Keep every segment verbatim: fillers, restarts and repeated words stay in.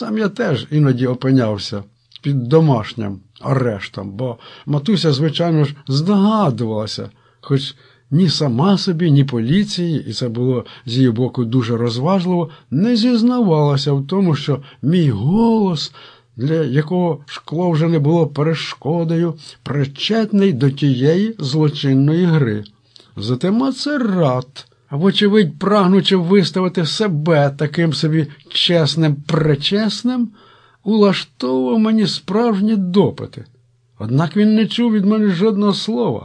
Сам я теж іноді опинявся під домашнім арештом, бо матуся, звичайно ж, здогадувалася, хоч ні сама собі, ні поліції, і це було з її боку дуже розважливо, не зізнавалася в тому, що мій голос, для якого шкло вже не було перешкодою, причетний до тієї злочинної гри. Зате Мацерат, вочевидь прагнучи виставити себе таким собі чесним-пречесним, улаштовував мені справжні допити. Однак він не чув від мене жодного слова.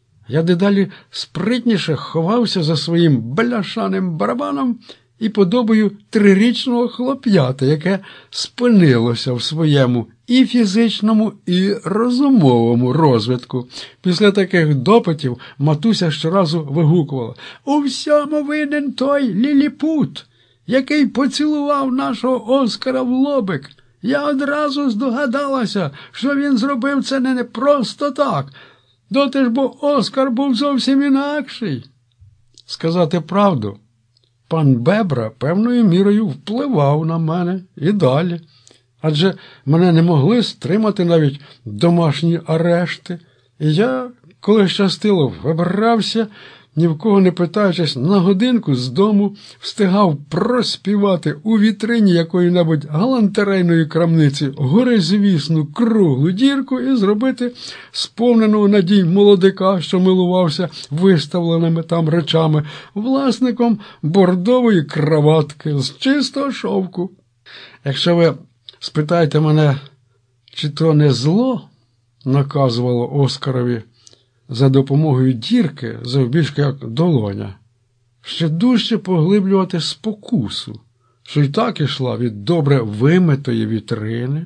Я дедалі спритніше ховався за своїм бляшаним барабаном і подобою трирічного хлоп'ята, яке спинилося в своєму і фізичному, і розумовому розвитку. Після таких допитів матуся щоразу вигукувала: «У всьому винен той ліліпут, який поцілував нашого Оскара в лобик. Я одразу здогадалася, що він зробив це не просто так. Доти ж бо Оскар був зовсім інакший». Сказати правду, пан Бебра певною мірою впливав на мене і далі. Адже мене не могли стримати навіть домашні арешти. І я, коли щастило, вибрався, ні в кого не питаючись, на годинку з дому встигав проспівати у вітрині якої-небудь галантерейної крамниці горизвісну круглу дірку і зробити сповненого надій молодика, що милувався виставленими там речами, власником бордової краватки з чистого шовку. Якщо ви спитаєте мене, чи то не зло наказувало Оскарові за допомогою дірки, завбільшки як долоня, ще дужче поглиблювати спокусу, що й так ішла від добре вимитої вітрини,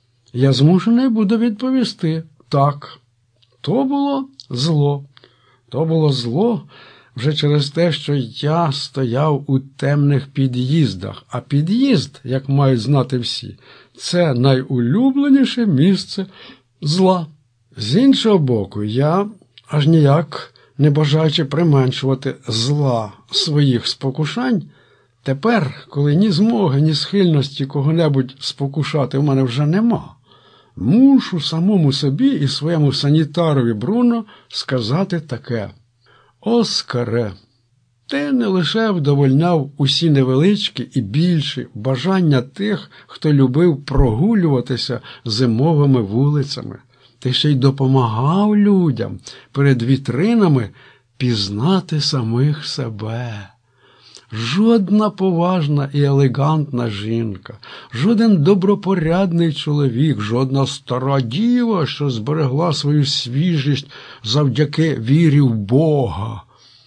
я змушений буду відповісти: так, то було зло. То було зло вже через те, що я стояв у темних під'їздах, а під'їзд, як мають знати всі, це найулюбленіше місце зла. З іншого боку, я, аж ніяк не бажаючи применшувати зла своїх спокушань, тепер, коли ні змоги, ні схильності кого-небудь спокушати в мене вже нема, мушу самому собі і своєму санітарові Бруно сказати таке: «Оскаре, ти не лише вдовольняв усі невеличкі і більші бажання тих, хто любив прогулюватися зимовими вулицями, ти ще й допомагав людям перед вітринами пізнати самих себе. Жодна поважна і елегантна жінка, жоден добропорядний чоловік, жодна стара діва, що зберегла свою свіжість завдяки вірі в Бога,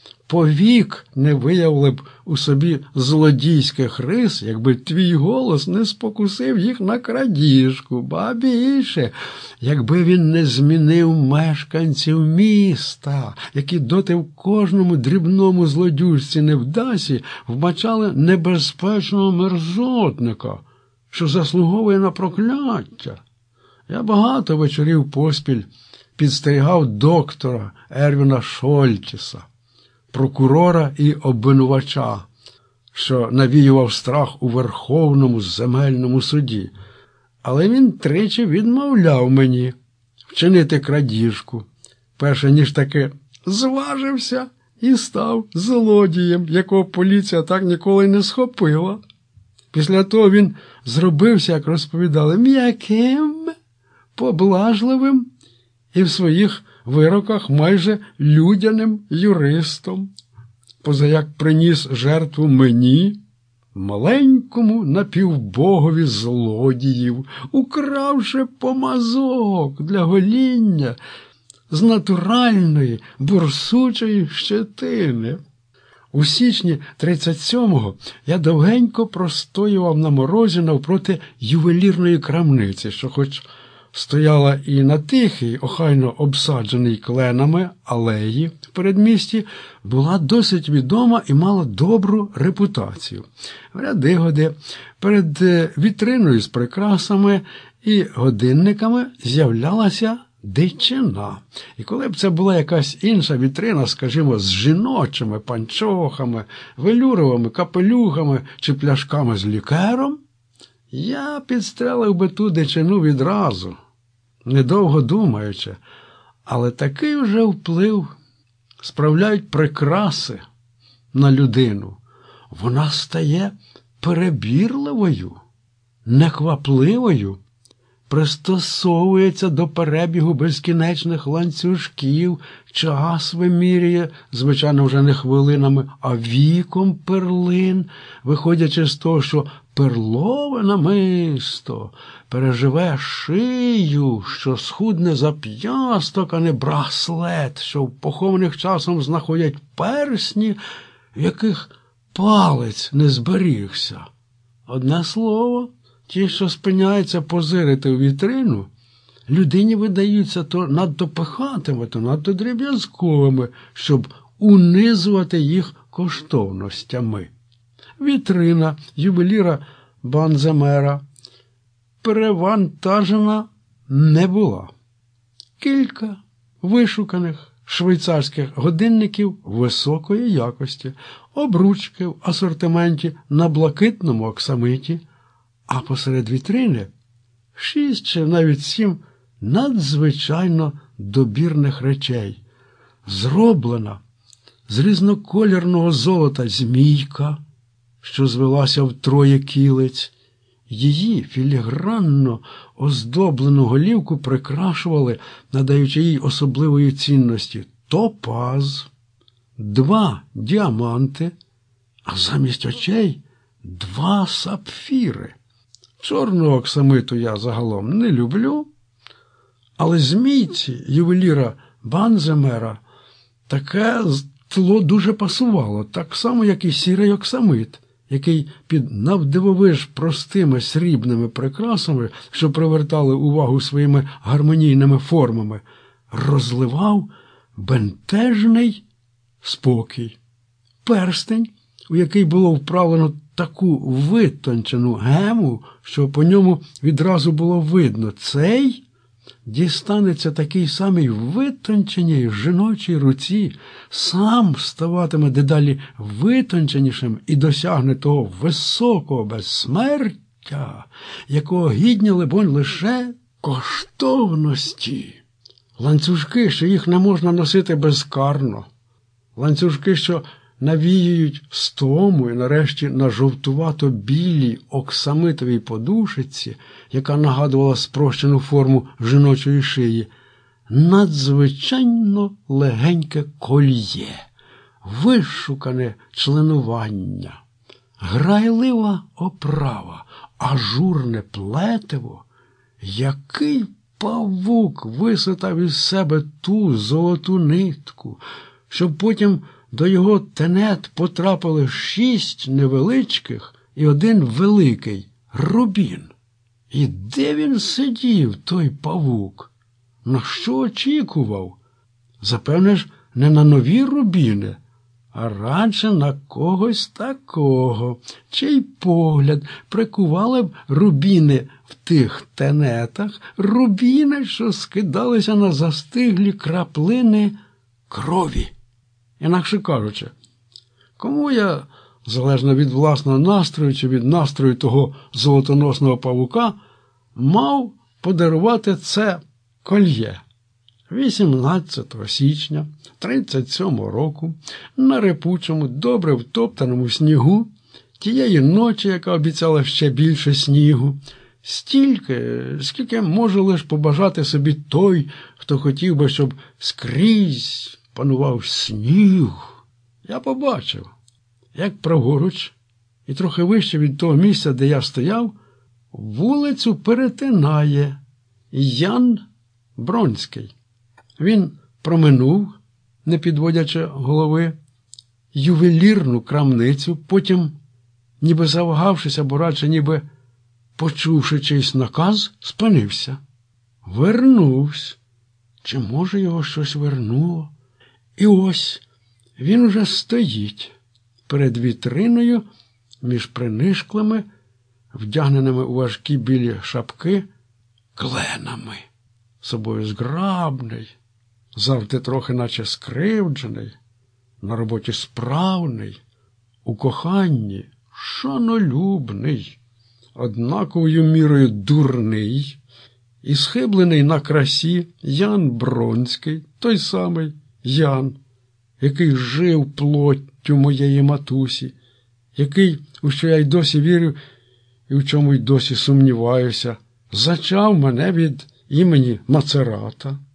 повік не виявили б у собі злодійських рис, якби твій голос не спокусив їх на крадіжку, ба більше, якби він не змінив мешканців міста, які доти в кожному дрібному злодюжці невдасі вбачали небезпечного мерзотника, що заслуговує на прокляття. Я багато вечорів поспіль підстерігав доктора Ервіна Шольтіса, прокурора і обвинувача, що навіював страх у Верховному земельному суді. Але він тричі відмовляв мені вчинити крадіжку, перше ніж таки зважився і став злодієм, якого поліція так ніколи й не схопила. Після того він зробився, як розповідали, м'яким, поблажливим і в своїх вироках майже людяним юристом, позаяк приніс жертву мені, маленькому напівбогові злодіїв, укравши помазок для гоління з натуральної бурсучої щетини. У січні тридцять сьомого я довгенько простоював на морозі навпроти ювелірної крамниці, що хоч стояла і на тихій, охайно обсадженій кленами алеї в передмісті, була досить відома і мала добру репутацію. В ряди-годи перед вітриною з прикрасами і годинниками з'являлася дичина. І коли б це була якась інша вітрина, скажімо, з жіночими панчохами, велюровими капелюхами чи пляшками з лікером, Я підстрелив би ту дичину відразу, недовго думаючи, але такий вже вплив справляють прикраси на людину. Вона стає перебірливою, неквапливою, пристосовується до перебігу безкінечних ланцюжків, час вимірює, звичайно, вже не хвилинами, а віком перлин, виходячи з того, що перлове намисто переживе шию, що схудне зап'ясток, а не браслет, що в похованих часом знаходять персні, в яких палець не зберігся. Одне слово, ті, що спиняються позирити у вітрину, людині видаються то надто пихатими, то надто дріб'язковими, щоб унизувати їх коштовностями. Вітрина ювеліра Банземера перевантажена не була. Кілька вишуканих швейцарських годинників високої якості, обручки в асортименті на блакитному оксамиті, а посеред вітрини шість чи навіть сім надзвичайно добірних речей. Зроблена з різнокольорного золота змійка, що звелася в троє кілець. Її філігранно оздоблену голівку прикрашували, надаючи їй особливої цінності, топаз, два діаманти, а замість очей два сапфіри. Чорного оксамиту я загалом не люблю, але змійці ювеліра Банземера таке тло дуже пасувало, так само, як і сірий оксамит, який під навдивовиж простими срібними прикрасами, що привертали увагу своїми гармонійними формами, розливав бентежний спокій. Перстень, у який було вправлено таку витончену гему, що по ньому відразу було видно, цей дістанеться такій самій витонченій жіночій руці, сам ставатиме дедалі витонченішим і досягне того високого безсмертя, якого гідні, либонь, лише коштовності. Ланцюжки, що їх не можна носити безкарно. Ланцюжки, що навіюють стому і нарешті на жовтувато-білій оксамитовій подушиці, яка нагадувала спрощену форму жіночої шиї, надзвичайно легеньке кольє, вишукане членування, грайлива оправа, ажурне плетиво. Який павук висотав із себе ту золоту нитку, щоб потім до його тенет потрапили шість невеличких і один великий рубін. І де він сидів, той павук? На що очікував? Запевне ж, не на нові рубіни, а радше на когось такого, чий погляд прикували б рубіни в тих тенетах, рубіни, що скидалися на застиглі краплини крові. Інакше кажучи, кому я, залежно від власного настрою чи від настрою того золотоносного павука, мав подарувати це кольє? вісімнадцятого січня тридцять сьомого року на репучому, добре втоптаному снігу, тієї ночі, яка обіцяла ще більше снігу, стільки, скільки може лише побажати собі той, хто хотів би, щоб скрізь панував сніг, я побачив, як праворуч і трохи вище від того місця, де я стояв, вулицю перетинає Ян Бронський. Він проминув, не підводячи голови, ювелірну крамницю, потім, ніби завагавшись, або радше ніби почувши чийсь наказ, спинився. Вернувся. Чи, може, його щось вернуло? І ось він уже стоїть перед вітриною між принишклими, вдягненими у важкі білі шапки, кленами. Собою зграбний, завжди трохи наче скривджений, на роботі справний, у коханні шанолюбний, однаковою мірою дурний і схиблений на красі Ян Бронський, той самий Ян, який жив плоттю моєї матусі, який, у що я й досі вірю і в чому й досі сумніваюся, зачав мене від імені Мацерата.